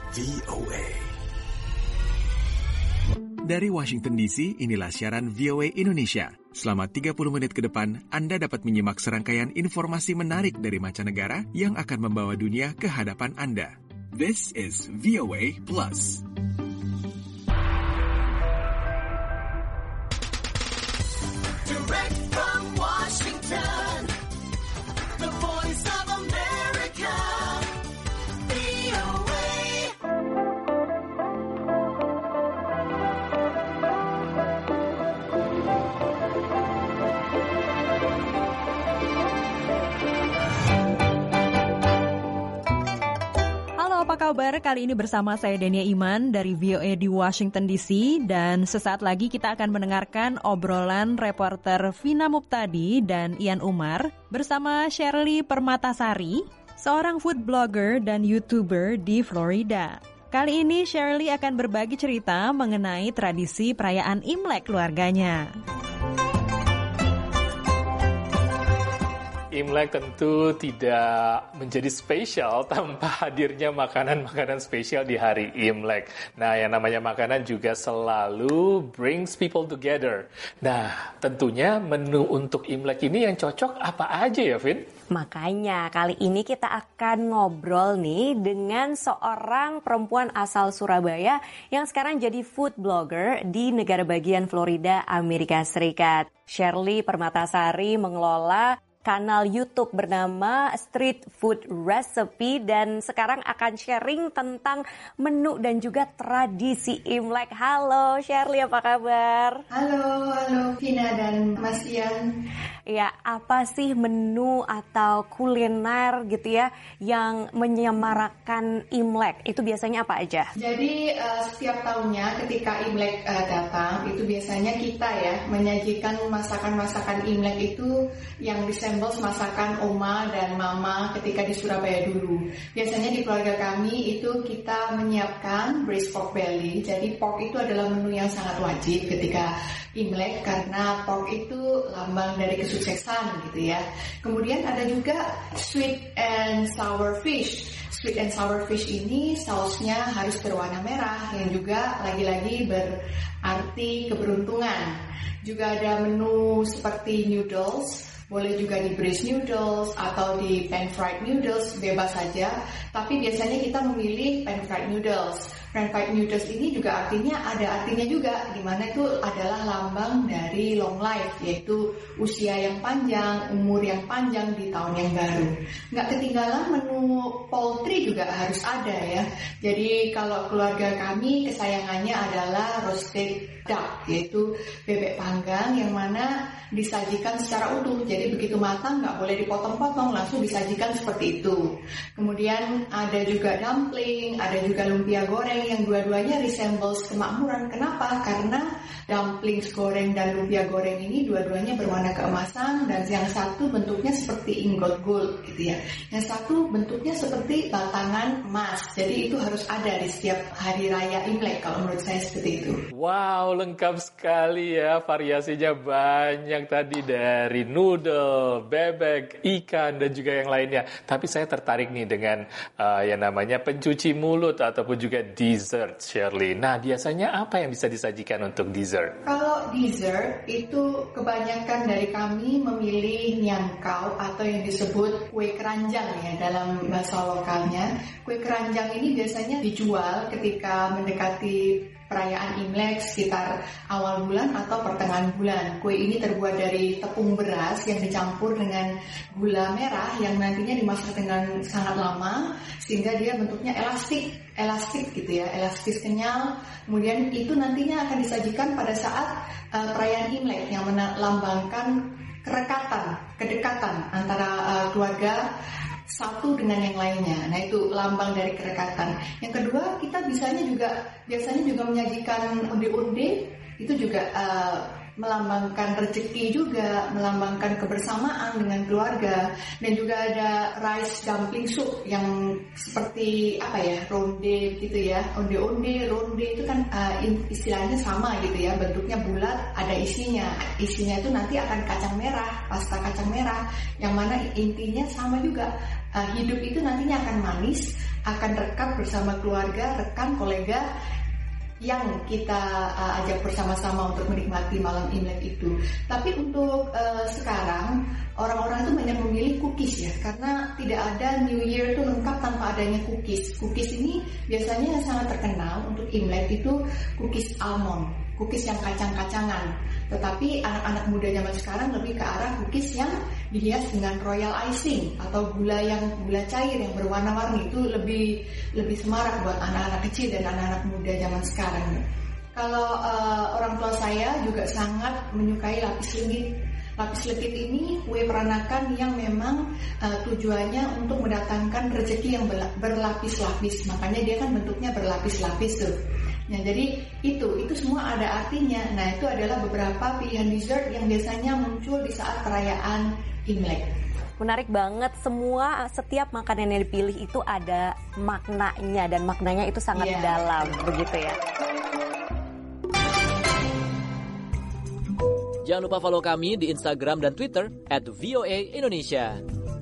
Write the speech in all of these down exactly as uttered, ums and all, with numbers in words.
V O A. Dari Washington D C, inilah siaran V O A Indonesia. Selama tiga puluh menit ke depan, Anda dapat menyimak serangkaian informasi menarik dari mancanegara yang akan membawa dunia ke hadapan Anda. This is V O A Plus. Direct from Washington, the voice of America, V O A. Halo, apa kabar? Kali ini bersama saya Dania Iman dari V O A di Washington D C, dan sesaat lagi kita akan mendengarkan obrolan reporter Vina Muptadi dan Ian Umar bersama Shirley Permatasari, seorang food blogger dan YouTuber di Florida. Kali ini Shirley akan berbagi cerita mengenai tradisi perayaan Imlek keluarganya. Imlek tentu tidak menjadi spesial tanpa hadirnya makanan-makanan spesial di hari Imlek. Nah, yang namanya makanan juga selalu brings people together. Nah, tentunya menu untuk Imlek ini yang cocok apa aja ya, Vin? Makanya kali ini kita akan ngobrol nih dengan seorang perempuan asal Surabaya yang sekarang jadi food blogger di negara bagian Florida, Amerika Serikat. Shirley Permatasari mengelola kanal YouTube bernama Street Food Recipe dan sekarang akan sharing tentang menu dan juga tradisi Imlek. Halo Shirley, apa kabar? Halo, halo Vina dan Mas Ian. Ya, apa sih menu atau kuliner gitu ya yang menyemarakan Imlek? Itu biasanya apa aja? Jadi uh, setiap tahunnya ketika Imlek uh, datang, itu biasanya kita ya menyajikan masakan-masakan Imlek itu yang bisa masakan oma dan mama ketika di Surabaya dulu. Biasanya di keluarga kami itu kita menyiapkan braised pork belly. Jadi pork itu adalah menu yang sangat wajib ketika Imlek karena pork itu lambang dari kesuksesan gitu ya. Kemudian ada juga sweet and sour fish. Sweet and sour fish ini sausnya harus berwarna merah yang juga lagi-lagi berarti keberuntungan. Juga ada menu seperti noodles. Boleh juga di braised noodles atau di pan fried noodles, bebas saja. Tapi biasanya kita memilih pan fried noodles. Pan fried noodles ini juga artinya ada artinya juga, di mana itu adalah lambang dari long life, yaitu usia yang panjang, umur yang panjang di tahun yang baru. Nggak ketinggalan menu poultry juga harus ada ya. Jadi kalau keluarga kami kesayangannya adalah roasted duck, yaitu bebek panggang yang mana disajikan secara utuh. Jadi begitu matang nggak boleh dipotong-potong, langsung disajikan seperti itu. Kemudian ada juga dumpling, ada juga lumpia goreng yang dua-duanya resembles kemakmuran. Kenapa? Karena dumplings goreng dan lumpia goreng ini dua-duanya berwarna keemasan dan yang satu bentuknya seperti ingot gold gitu ya. Yang satu bentuknya seperti batangan emas. Jadi itu harus ada di setiap hari raya Imlek kalau menurut saya seperti itu. Wow, lengkap sekali ya, variasinya banyak tadi dari noodle, bebek, ikan, dan juga yang lainnya. Tapi saya tertarik nih dengan uh, yang namanya pencuci mulut ataupun juga dessert, Shirley. Nah, biasanya apa yang bisa disajikan untuk dessert? Kalau dessert itu kebanyakan dari kami memilih nyangkau atau yang disebut kue keranjang ya dalam bahasa lokalnya. Kue keranjang ini biasanya dijual ketika mendekati perayaan Imlek sekitar awal bulan atau pertengahan bulan. Kue ini terbuat dari tepung beras yang dicampur dengan gula merah yang nantinya dimasak dengan sangat lama sehingga dia bentuknya elastik, elastik gitu ya, elastis kenyal. Kemudian itu nantinya akan disajikan pada saat uh, perayaan Imlek yang melambangkan kerekatan, kedekatan antara uh, keluarga satu dengan yang lainnya. Nah, itu lambang dari kerekatan. Yang kedua, kita bisanya juga biasanya juga menyajikan onde-onde, itu juga uh, melambangkan rezeki juga, melambangkan kebersamaan dengan keluarga. Dan juga ada rice dumpling soup yang seperti apa ya, ronde gitu ya, onde-onde, ronde itu kan uh, istilahnya sama gitu ya, bentuknya bulat, ada isinya. Isinya itu nanti akan kacang merah, pasta kacang merah, yang mana intinya sama juga. uh, hidup itu nantinya akan manis, akan rekap bersama keluarga, rekan, kolega yang kita uh, ajak bersama-sama untuk menikmati malam Imlek itu. Tapi untuk uh, sekarang orang-orang itu banyak memilih cookies ya, karena tidak ada New Year itu lengkap tanpa adanya cookies. Cookies ini biasanya yang sangat terkenal untuk Imlek itu cookies almond, cookies yang kacang-kacangan. Tetapi anak-anak muda zaman sekarang lebih ke arah cookies yang dihias dengan royal icing atau gula yang gula cair yang berwarna-warni. Itu lebih lebih semarak buat anak-anak kecil dan anak-anak muda zaman sekarang. Kalau uh, orang tua saya juga sangat menyukai lapis legit. Lapis legit ini kue peranakan yang memang uh, tujuannya untuk mendatangkan rezeki yang berlapis-lapis. Makanya dia kan bentuknya berlapis-lapis tuh. Nah, jadi itu itu semua ada artinya. Nah, itu adalah beberapa pilihan dessert yang biasanya muncul di saat perayaan Imlek. Menarik banget, semua setiap makanan yang dipilih itu ada maknanya dan maknanya itu sangat yeah. dalam, begitu ya. Jangan lupa follow kami di Instagram dan Twitter at V O A Indonesia.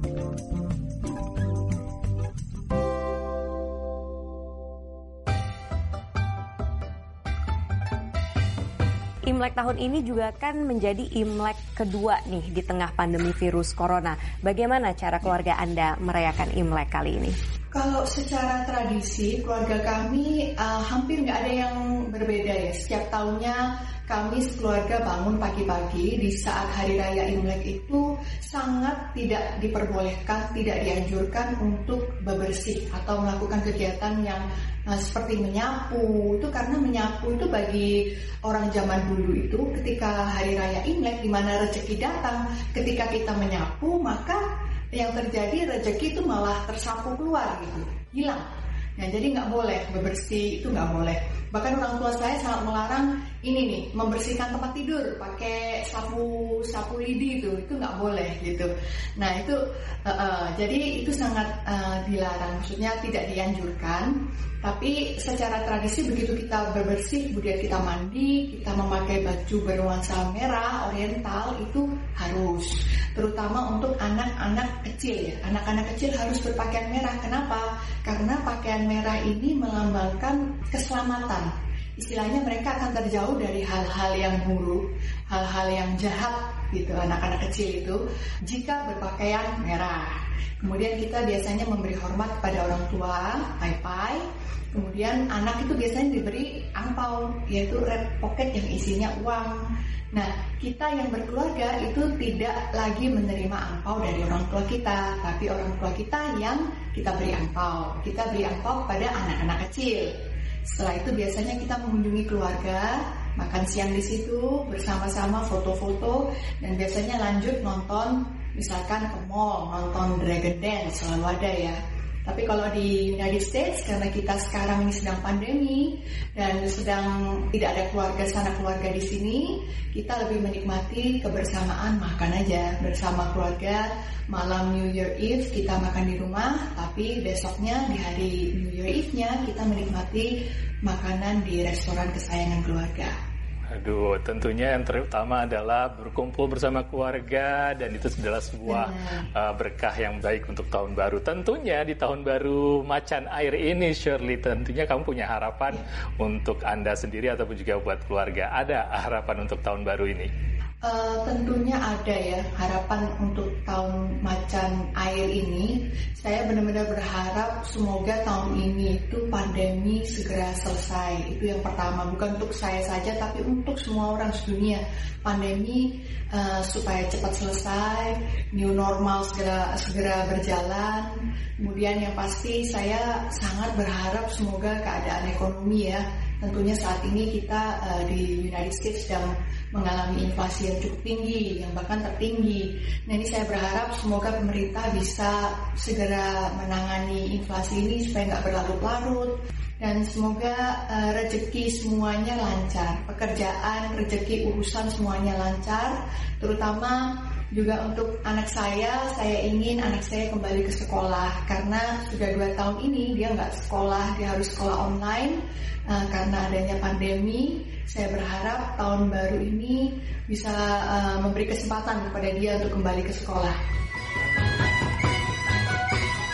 Imlek tahun ini juga kan menjadi Imlek kedua nih di tengah pandemi virus corona. Bagaimana cara keluarga Anda merayakan Imlek kali ini? Kalau secara tradisi, keluarga kami uh, hampir nggak ada yang berbeda ya. Setiap tahunnya kami sekeluarga bangun pagi-pagi di saat Hari Raya Imlek itu sangat tidak diperbolehkan, tidak dianjurkan untuk bebersih atau melakukan kegiatan yang uh, seperti menyapu. Itu karena menyapu itu bagi orang zaman dulu itu ketika Hari Raya Imlek di mana rezeki datang, ketika kita menyapu maka yang terjadi rezeki itu malah tersapu keluar gitu, hilang. Nah, jadi nggak boleh bebersih, itu nggak boleh. Bahkan orang tua saya sangat melarang ini nih, membersihkan tempat tidur pakai sapu sapu lidi itu, itu nggak boleh gitu. Nah itu uh, uh, jadi itu sangat uh, dilarang, maksudnya tidak dianjurkan. Tapi secara tradisi begitu kita bebersih, kemudian kita mandi, kita memakai baju bernuansa merah, oriental itu harus. Terutama untuk anak-anak kecil ya. Anak-anak kecil harus berpakaian merah. Kenapa? Karena pakaian merah ini melambangkan keselamatan. Istilahnya mereka akan terjauh dari hal-hal yang buruk, hal-hal yang jahat gitu anak-anak kecil itu jika berpakaian merah. Kemudian kita biasanya memberi hormat kepada orang tua, pai-pai. Kemudian anak itu biasanya diberi angpau, yaitu red pocket yang isinya uang. Nah, kita yang berkeluarga itu tidak lagi menerima angpau dari orang tua kita, tapi orang tua kita yang kita beri angpau. Kita beri angpau kepada anak-anak kecil. Setelah itu biasanya kita mengunjungi keluarga, makan siang di situ bersama-sama, foto-foto, dan biasanya lanjut nonton, misalkan ke mall, nonton Dragon Dance, selalu ada ya. Tapi kalau di United States, karena kita sekarang ini sedang pandemi dan sedang tidak ada keluarga sana keluarga di sini, kita lebih menikmati kebersamaan, makan aja bersama keluarga. Malam New Year Eve kita makan di rumah, tapi besoknya di hari New Year Eve-nya kita menikmati makanan di restoran kesayangan keluarga. Aduh, tentunya yang terutama adalah berkumpul bersama keluarga dan itu adalah sebuah uh, berkah yang baik untuk tahun baru. Tentunya di tahun baru macan air ini, Shirley, tentunya kamu punya harapan ya. Untuk Anda sendiri ataupun juga buat keluarga. Ada harapan untuk tahun baru ini? Uh, tentunya ada ya harapan untuk tahun macan air ini. Saya benar-benar berharap semoga tahun ini itu pandemi segera selesai. Itu yang pertama, bukan untuk saya saja tapi untuk semua orang sedunia. Pandemi uh, supaya cepat selesai, new normal segera segera berjalan. Kemudian yang pasti saya sangat berharap semoga keadaan ekonomi ya. Tentunya saat ini kita uh, di United States sedang mengalami inflasi yang cukup tinggi, yang bahkan tertinggi. Nah ini saya berharap semoga pemerintah bisa segera menangani inflasi ini supaya nggak berlarut-larut. Dan semoga uh, rezeki semuanya lancar, pekerjaan, rezeki, urusan semuanya lancar. Terutama juga untuk anak saya, saya ingin anak saya kembali ke sekolah. Karena sudah dua tahun ini dia nggak sekolah, dia harus sekolah online. Uh, karena adanya pandemi, saya berharap tahun baru ini bisa uh, memberi kesempatan kepada dia untuk kembali ke sekolah.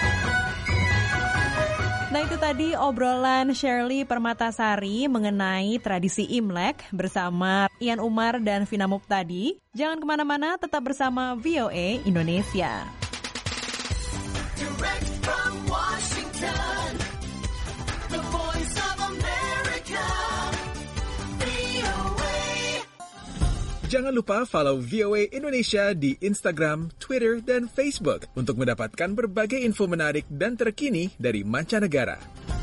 Nah itu tadi obrolan Shirley Permatasari mengenai tradisi Imlek bersama Ian Umar dan Vina Muptadi. Jangan kemana-mana, tetap bersama V O A Indonesia. Direct from Washington, the voice of America, V O A. Jangan lupa follow V O A Indonesia di Instagram, Twitter, dan Facebook untuk mendapatkan berbagai info menarik dan terkini dari mancanegara.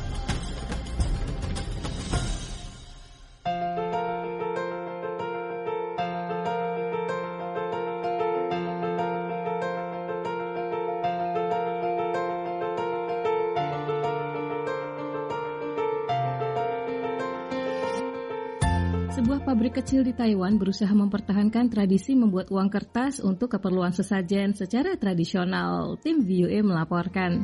Sebuah pabrik kecil di Taiwan berusaha mempertahankan tradisi membuat uang kertas untuk keperluan sesajen secara tradisional. Tim V O A melaporkan.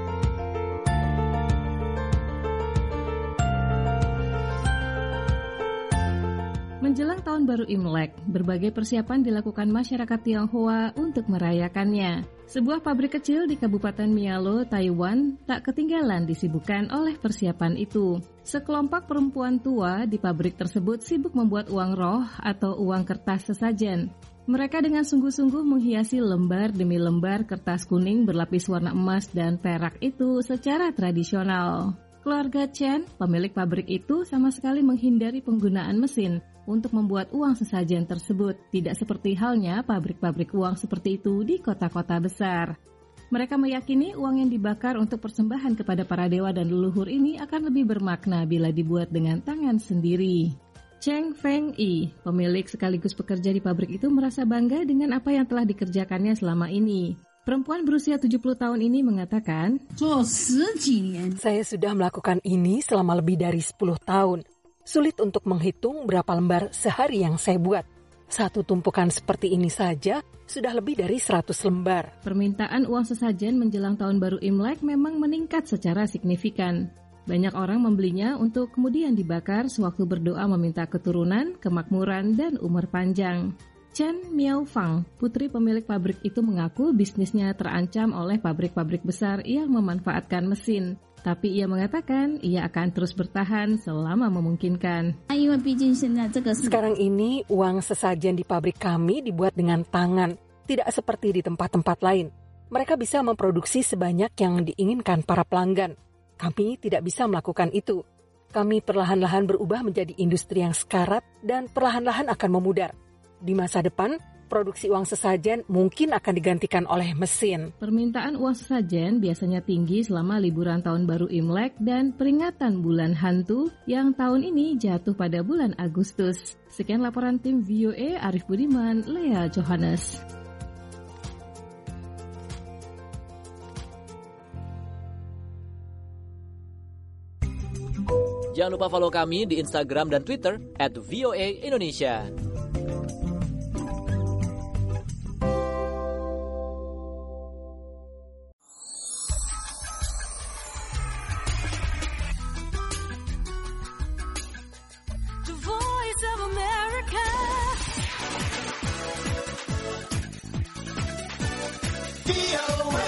Menjelang tahun baru Imlek, berbagai persiapan dilakukan masyarakat Tionghoa untuk merayakannya. Sebuah pabrik kecil di Kabupaten Mialo, Taiwan, tak ketinggalan disibukkan oleh persiapan itu. Sekelompok perempuan tua di pabrik tersebut sibuk membuat uang roh atau uang kertas sesajen. Mereka dengan sungguh-sungguh menghiasi lembar demi lembar kertas kuning berlapis warna emas dan perak itu secara tradisional. Keluarga Chen, pemilik pabrik itu, sama sekali menghindari penggunaan mesin untuk membuat uang sesajen tersebut, tidak seperti halnya pabrik-pabrik uang seperti itu di kota-kota besar. Mereka meyakini uang yang dibakar untuk persembahan kepada para dewa dan leluhur ini akan lebih bermakna bila dibuat dengan tangan sendiri. Cheng Feng Yi, pemilik sekaligus pekerja di pabrik itu, merasa bangga dengan apa yang telah dikerjakannya selama ini. Perempuan berusia tujuh puluh tahun ini mengatakan, "Saya sudah melakukan ini selama lebih dari sepuluh tahun. Sulit untuk menghitung berapa lembar sehari yang saya buat. Satu tumpukan seperti ini saja sudah lebih dari seratus lembar." Permintaan uang sesajen menjelang tahun baru Imlek memang meningkat secara signifikan. Banyak orang membelinya untuk kemudian dibakar sewaktu berdoa meminta keturunan, kemakmuran, dan umur panjang. Chen Miaofang, putri pemilik pabrik itu, mengaku bisnisnya terancam oleh pabrik-pabrik besar yang memanfaatkan mesin. Tapi ia mengatakan ia akan terus bertahan selama memungkinkan. Sekarang ini uang sesajen di pabrik kami dibuat dengan tangan, tidak seperti di tempat-tempat lain. Mereka bisa memproduksi sebanyak yang diinginkan para pelanggan. Kami tidak bisa melakukan itu. Kami perlahan-lahan berubah menjadi industri yang sekarat dan perlahan-lahan akan memudar. Di masa depan, produksi uang sesajen mungkin akan digantikan oleh mesin. Permintaan uang sesajen biasanya tinggi selama liburan tahun baru Imlek dan peringatan bulan hantu yang tahun ini jatuh pada bulan Agustus. Sekian laporan tim V O A, Arif Budiman, Lea Johannes. Jangan lupa follow kami di Instagram dan Twitter at V O A Indonesia. The voice of America, V O A.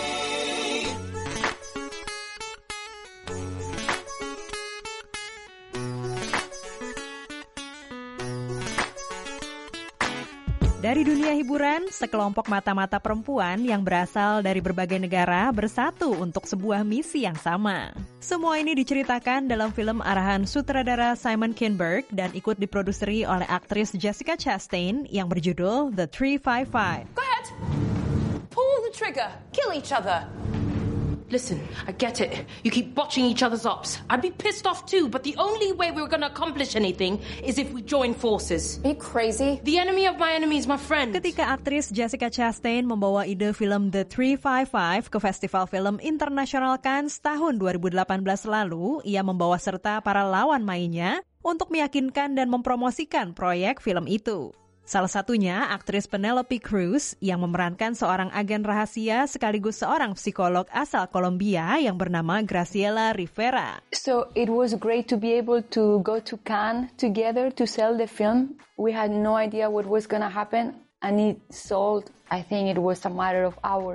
Dari dunia hiburan, sekelompok mata-mata perempuan yang berasal dari berbagai negara bersatu untuk sebuah misi yang sama. Semua ini diceritakan dalam film arahan sutradara Simon Kinberg dan ikut diproduseri oleh aktris Jessica Chastain yang berjudul The three five five. Go ahead. Pull the trigger. Kill each other. Listen, I get it. You keep botching each other's ops. I'd be pissed off too, but the only way we're going to accomplish anything is if we join forces. Are you crazy? The enemy of my enemy is my friend. Ketika aktris Jessica Chastain membawa ide film The three five five ke Festival Film Internasional Cannes tahun dua ribu delapan belas lalu, ia membawa serta para lawan mainnya untuk meyakinkan dan mempromosikan proyek film itu. Salah satunya aktris Penelope Cruz yang memerankan seorang agen rahasia sekaligus seorang psikolog asal Kolombia yang bernama Graciela Rivera. So it was great to be able to go to Cannes together to sell the film. We had no idea what was going to happen and it sold. I think it was a matter of hours.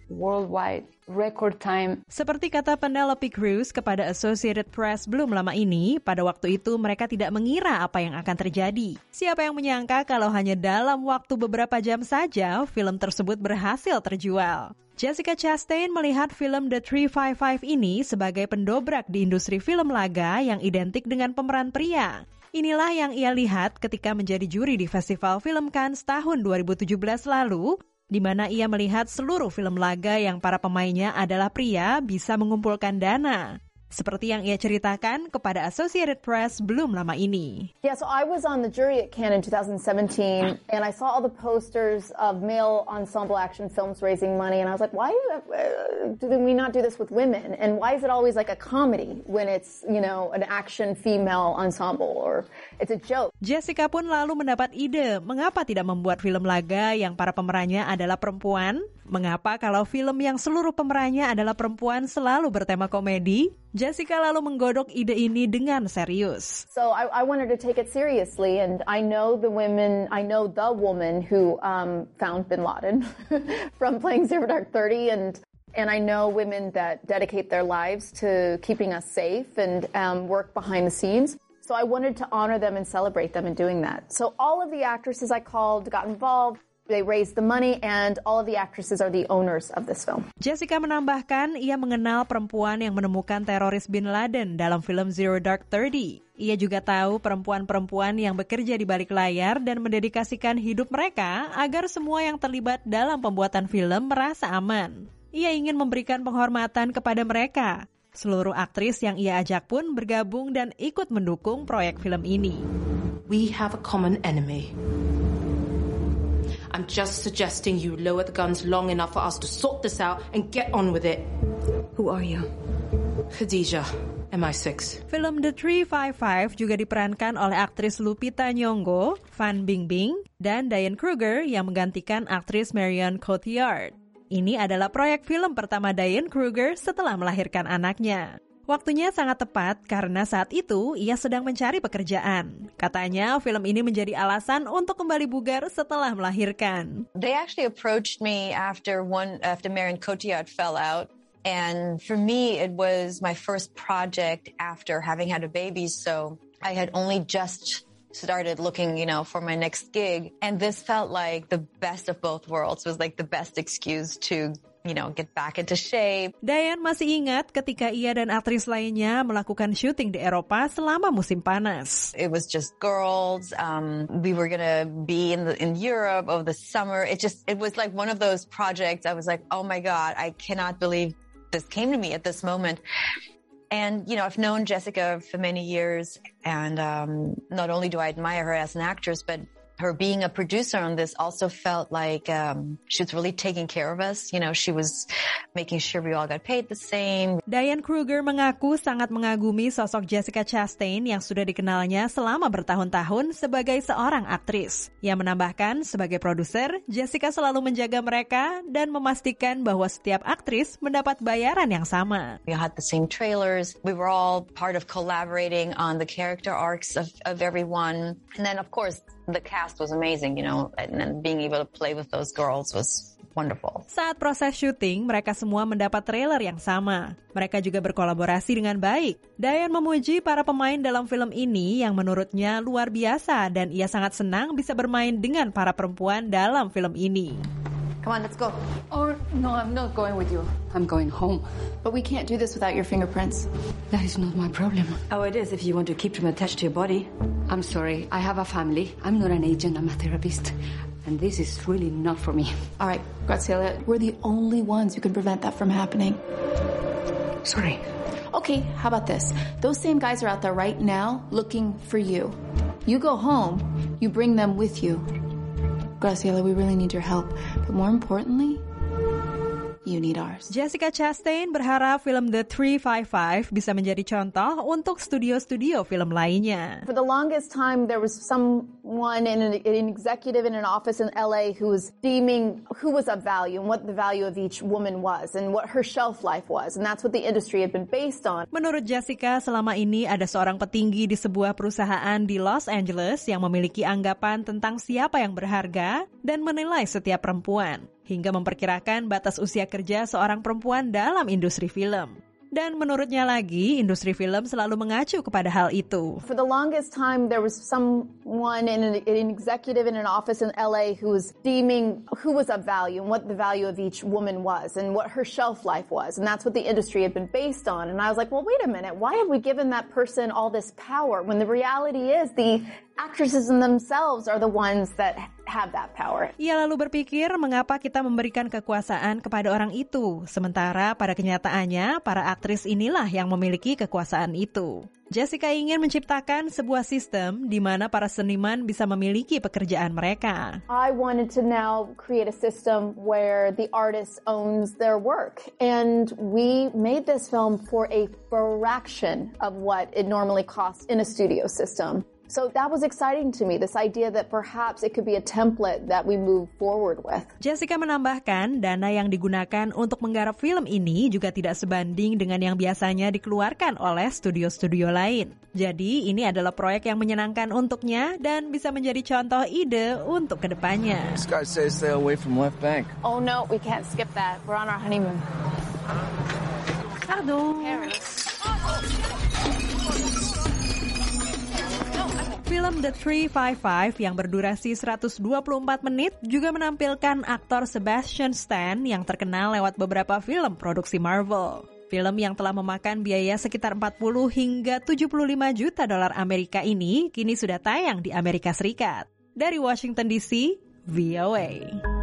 worldwide, record time. Seperti kata Penelope Cruz kepada Associated Press belum lama ini, pada waktu itu mereka tidak mengira apa yang akan terjadi. Siapa yang menyangka kalau hanya dalam waktu beberapa jam saja, film tersebut berhasil terjual. Jessica Chastain melihat film The three five five ini sebagai pendobrak di industri film laga yang identik dengan pemeran pria. Inilah yang ia lihat ketika menjadi juri di Festival Film Cannes tahun dua ribu tujuh belas lalu, di mana ia melihat seluruh film laga yang para pemainnya adalah pria bisa mengumpulkan dana. Seperti yang ia ceritakan kepada Associated Press belum lama ini. Yeah, so I was on the jury at Cannes in twenty seventeen, and I saw all the posters of male ensemble action films raising money, and I was like, why uh, do we not do this with women? And why is it always like a comedy when it's, you know, an action female ensemble, or it's a joke? Jessica pun lalu mendapat ide, mengapa tidak membuat film laga yang para pemerannya adalah perempuan? Mengapa kalau film yang seluruh pemerannya adalah perempuan selalu bertema komedi? Jessica lalu menggodok ide ini dengan serius. So I, I wanted to take it seriously, and I know the women, I know the woman who um, found Bin Laden from playing Zero Dark Thirty, and and I know women that dedicate their lives to keeping us safe and um, work behind the scenes. So I wanted to honor them and celebrate them in doing that. So all of the actresses I called got involved. They raised the money, and all of the actresses are the owners of this film. Jessica menambahkan ia mengenal perempuan yang menemukan teroris Bin Laden dalam film Zero Dark Thirty. Ia juga tahu perempuan-perempuan yang bekerja di balik layar dan mendedikasikan hidup mereka agar semua yang terlibat dalam pembuatan film merasa aman. Ia ingin memberikan penghormatan kepada mereka. Seluruh aktris yang ia ajak pun bergabung dan ikut mendukung proyek film ini. We have a common enemy. I'm just suggesting you lower the guns long enough for us to sort this out and get on with it. Who are you? Khadijah, M I six. Film The three five five juga diperankan oleh aktris Lupita Nyong'o, Fan Bingbing, dan Diane Kruger yang menggantikan aktris Marion Cotillard. Ini adalah proyek film pertama Diane Kruger setelah melahirkan anaknya. Waktunya sangat tepat karena saat itu ia sedang mencari pekerjaan. Katanya film ini menjadi alasan untuk kembali bugar setelah melahirkan. They actually approached me after one after Marion Cotillard fell out, and for me it was my first project after having had a baby, so I had only just started looking, you know, for my next gig, and this felt like the best of both worlds. It was like the best excuse to, you know, get back into shape. Diane masih ingat ketika ia dan aktris lainnya melakukan syuting di Eropa selama musim panas. It was just girls. Um, we were gonna be in the in Europe over the summer. It just it was like one of those projects. I was like, oh my God, I cannot believe this came to me at this moment. And, you know, I've known Jessica for many years, and um, not only do I admire her as an actress, but her being a producer on this also felt like um, she was really taking care of us. You know, she was making sure we all got paid the same. Diane Kruger mengaku sangat mengagumi sosok Jessica Chastain yang sudah dikenalnya selama bertahun-tahun sebagai seorang aktris. Ia menambahkan, sebagai produser, Jessica selalu menjaga mereka dan memastikan bahwa setiap aktris mendapat bayaran yang sama. We had the same trailers. We were all part of collaborating on the character arcs of, of everyone. And then, of course, the cast was amazing, you know, and, and being able to play with those girls was wonderful. Saat proses syuting, mereka semua mendapat trailer yang sama. Mereka juga berkolaborasi dengan baik. Diane memuji para pemain dalam film ini yang menurutnya luar biasa dan ia sangat senang bisa bermain dengan para perempuan dalam film ini. Come on, let's go. Oh, no, I'm not going with you. I'm going home. But we can't do this without your fingerprints. That is not my problem. Oh, it is if you want to keep them attached to your body. I'm sorry. I have a family. I'm not an agent. I'm a therapist. And this is really not for me. All right, Graciela, we're the only ones who can prevent that from happening. Sorry. Okay, how about this? Those same guys are out there right now looking for you. You go home, you bring them with you. Graciela, we really need your help. But more importantly, you need ours. Jessica Chastain berharap film The three five five bisa menjadi contoh untuk studio-studio film lainnya. For the longest time, there was someone in an, an executive in an office in L A who was deeming who was of value and what the value of each woman was and what her shelf life was. And that's what the industry had been based on. Menurut Jessica, selama ini ada seorang petinggi di sebuah perusahaan di Los Angeles yang memiliki anggapan tentang siapa yang berharga dan menilai setiap perempuan. hingga memperkirakan batas usia kerja seorang perempuan dalam industri film. Dan menurutnya lagi, industri film selalu mengacu kepada hal itu. For the longest time, there was someone in an, an executive in an office in L A who was deeming who was of value and what the value of each woman was and what her shelf life was. And that's what the industry had been based on. And I was like, well, wait a minute. Why have we given that person all this power when the reality is the actresses in themselves are the ones that have that power. Ia lalu berpikir mengapa kita memberikan kekuasaan kepada orang itu, sementara pada kenyataannya para aktris inilah yang memiliki kekuasaan itu. Jessica ingin menciptakan sebuah sistem di mana para seniman bisa memiliki pekerjaan mereka. I wanted to now create a system where the artist owns their work. And we made this film for a fraction of what it normally costs in a studio system. So that was exciting to me, this idea that perhaps it could be a template that we move forward with. Jessica menambahkan, dana yang digunakan untuk menggarap film ini juga tidak sebanding dengan yang biasanya dikeluarkan oleh studio-studio lain. Jadi ini adalah proyek yang menyenangkan untuknya dan bisa menjadi contoh ide untuk kedepannya. Scott says stay away from left bank. Oh no, we can't skip that. We're on our honeymoon. Pardon. Film The three five five yang berdurasi seratus dua puluh empat menit juga menampilkan aktor Sebastian Stan yang terkenal lewat beberapa film produksi Marvel. Film yang telah memakan biaya sekitar empat puluh hingga tujuh puluh lima juta dolar Amerika ini kini sudah tayang di Amerika Serikat. Dari Washington D C, V O A.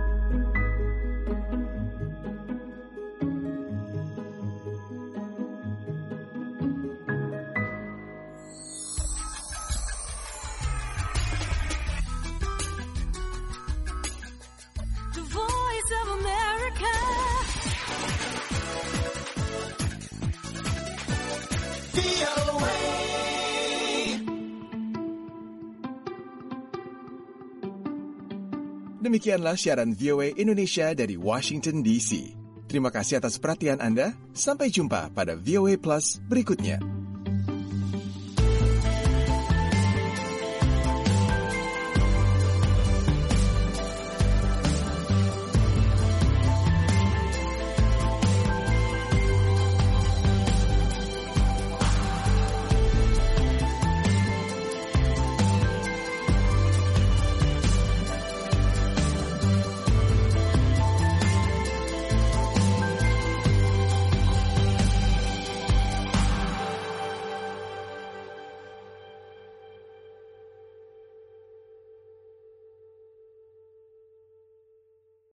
Demikianlah siaran V O A Indonesia dari Washington D C. Terima kasih atas perhatian Anda. Sampai jumpa pada V O A Plus berikutnya.